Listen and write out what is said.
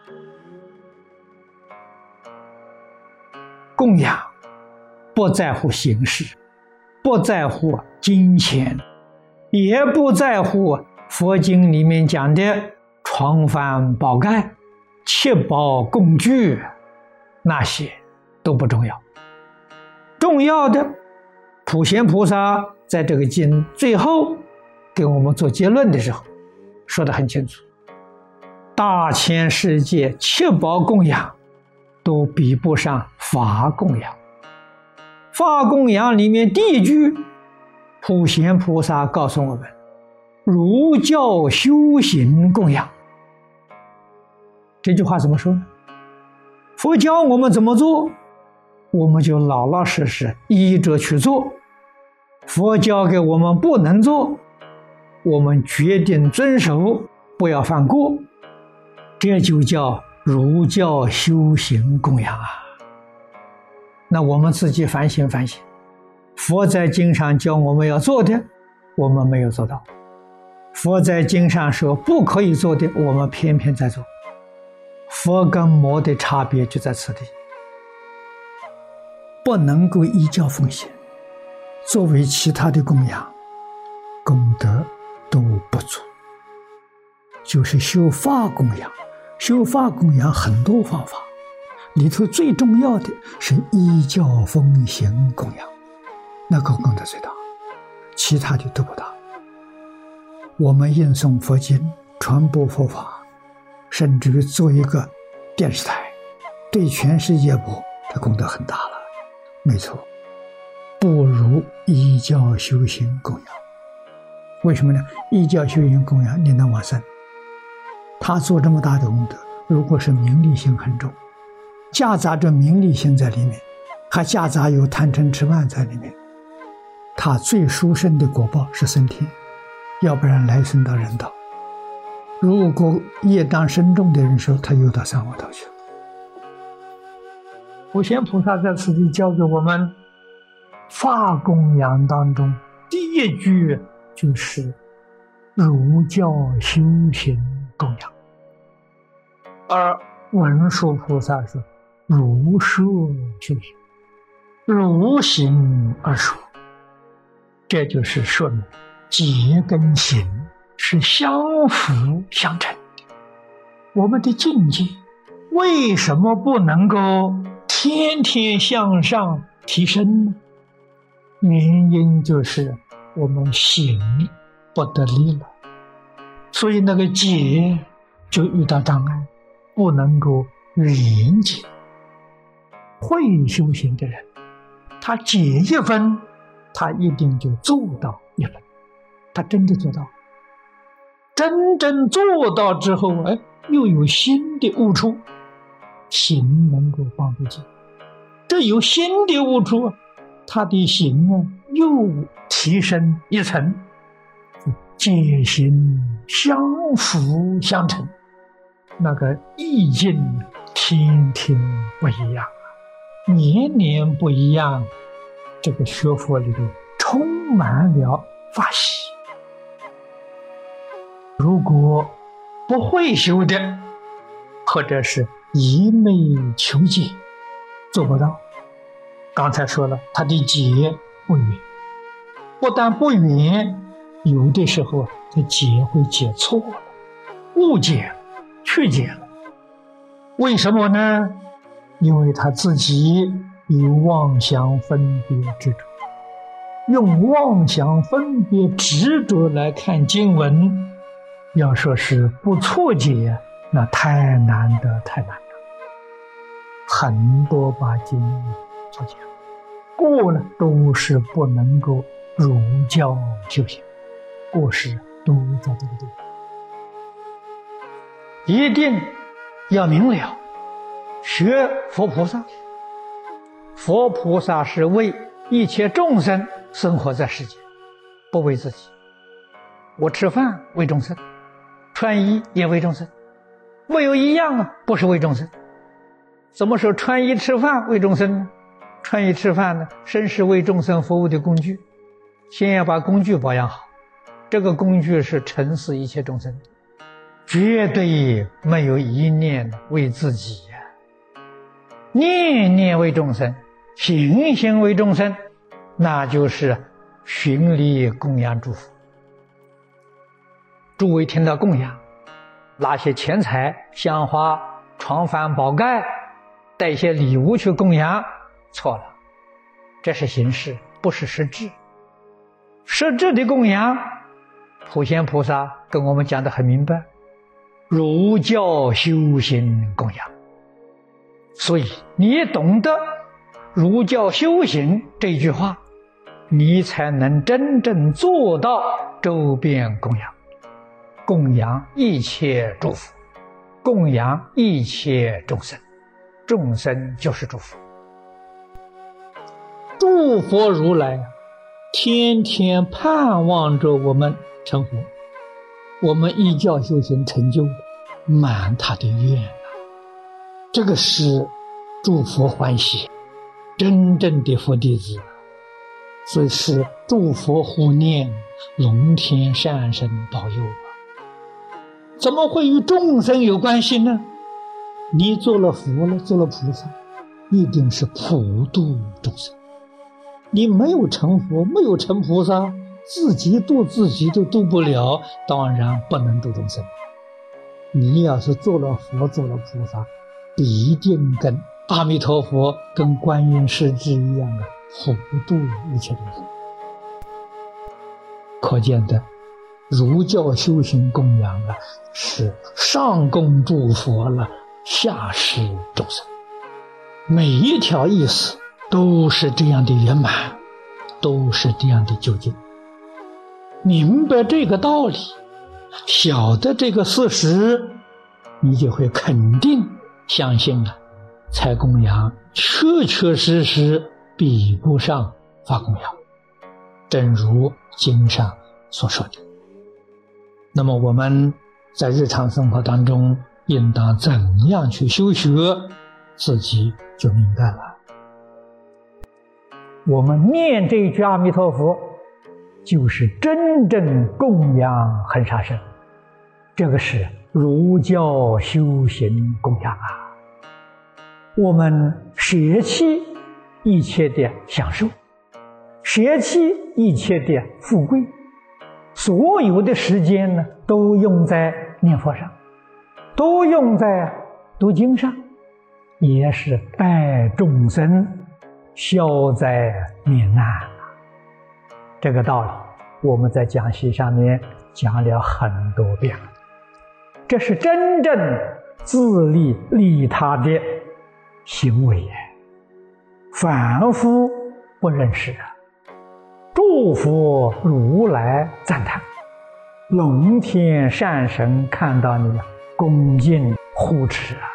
供养不在乎形式，不在乎金钱，也不在乎佛经里面讲的床幡宝盖、七宝供具，那些都不重要。重要的，普贤菩萨在这个经最后给我们做结论的时候说得很清楚，大千世界七宝供养都比不上法供养。法供养里面第一句，普贤菩萨告诉我们，儒教修行供养。这句话怎么说呢？佛教我们怎么做，我们就老老实实依着去做。佛教给我们不能做，我们决定遵守，不要犯过，这就叫儒教修行供养啊。那我们自己反省反省，佛在经上教我们要做的，我们没有做到；佛在经上说不可以做的，我们偏偏在做。佛跟魔的差别就在此地，不能够依教奉行，作为其他的供养，功德都不足。就是修法供养，修法供养很多方法，里头最重要的是依教奉行供养，那个功德最大，其他的都不大。我们吟诵佛经，传播佛法，甚至于做一个电视台，对全世界播，这功德很大了。没错，不如依教修行供养。为什么呢？依教修行供养你能往生。他做这么大的功德，如果是名利心很重，夹杂着名利心在里面，还夹杂有贪嗔痴慢在里面，他最殊胜的果报是升天，要不然来生到人道。如果业障深重的人说，他又到三恶道去了。普贤菩萨在此地教给我们，法供养当中第一句就是儒教修行供养，而文殊菩萨说如说修行，如行而说，这就是说明戒跟行是相辅相成的。我们的境界为什么不能够天天向上提升呢？原因就是我们行不得力了，所以那个戒就遇到障碍，不能够圆戒。会修行的人，他戒一分，他一定就做到一分，他真的做到。真正做到之后，又有新的悟处，行能够帮助戒，这有新的悟处，他的行又提升一层，戒行相辅相成，那个意境天天不一样，年年不一样，这个学佛里头充满了法喜。如果不会修的，或者是一昧求解，做不到。刚才说了，他的解不圆，不但不圆，有的时候他解会解错了，误解了，曲解了。为什么呢？因为他自己有妄想分别执着，用妄想分别执着来看经文，要说是不错解，那太难了。很多把经错解过了，都是不能够儒教修行，过失都在这个地方。一定要明了，学佛菩萨，佛菩萨是为一切众生生活在世界，不为自己。我吃饭为众生，穿衣也为众生，没有一样不是为众生。怎么说穿衣吃饭为众生呢？穿衣吃饭呢，身是为众生服务的工具，先要把工具保养好，这个工具是承事一切众生的。 绝对没有一念为自己呀，念念为众生，行行为众生，那就是循礼供养祝福。诸位听到供养，拿些钱财、香花、床幡、宝盖，带一些礼物去供养，错了，这是形式，不是实质。实质的供养，普贤菩萨跟我们讲得很明白，儒教修行供养。所以你懂得儒教修行这句话，你才能真正做到周边供养，供养一切诸佛，供养一切众生，众生就是诸佛。诸佛如来天天盼望着我们成佛，我们依教修行成就，满他的愿啊！这个是诸佛欢喜，真正的佛弟子，所以是诸佛护念，龙天善神保佑啊！怎么会与众生有关系呢？你做了佛了，做了菩萨，一定是普度众生。你没有成佛，没有成菩萨，自己度自己都度不了，当然不能度众生。你要是做了佛，做了菩萨，必定跟阿弥陀佛、跟观音师智一样的普度一切众生。可见的儒教修行供养啊，是上供诸佛了，下施众生。每一条意思都是这样的圆满，都是这样的究竟。明白这个道理，晓得这个事实，你就会肯定相信啊，财供养确确实实比不上法供养，正如经上所说的。那么我们在日常生活当中应当怎样去修学，自己就明白了。我们念这一句阿弥陀佛，就是真正供养恒沙身，这个是儒教修行供养啊。我们舍弃一切的享受，舍弃一切的富贵，所有的时间呢，都用在念佛上，都用在读经上，也是代众生消灾免难。这个道理我们在讲习上面讲了很多遍了，这是真正自利利他的行为，凡夫不认识啊。诸佛如来赞叹，龙天善神看到你恭敬护持啊。